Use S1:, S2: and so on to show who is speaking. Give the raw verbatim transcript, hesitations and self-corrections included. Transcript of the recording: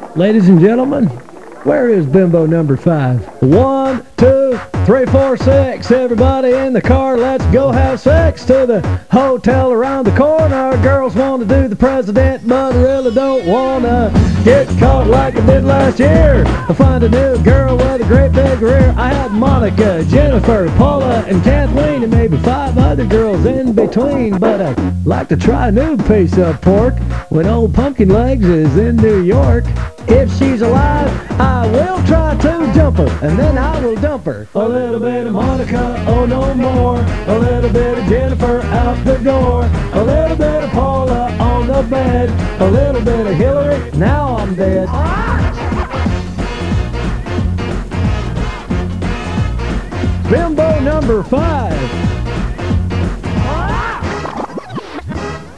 S1: Ladies and gentlemen, where is bimbo number five? One, two, three, four, six. Everybody in the car, let's go have sex to the hotel around the corner. Girls want to do the president, but really don't want to get caught like I did last year. I find a new girl with a great big rear. I had Monica, Jennifer, Paula, and Kathleen, and maybe five other girls in between. But I'd like to try a new piece of pork when old Pumpkin Legs is in New York. If she's alive, I will try to jump her, and then I will dump her. A little bit of Monica, oh no more. A little bit of Jennifer out the door. A little bit of Paula on the bed. A little bit of Hillary, now I'm dead. Bimbo number five.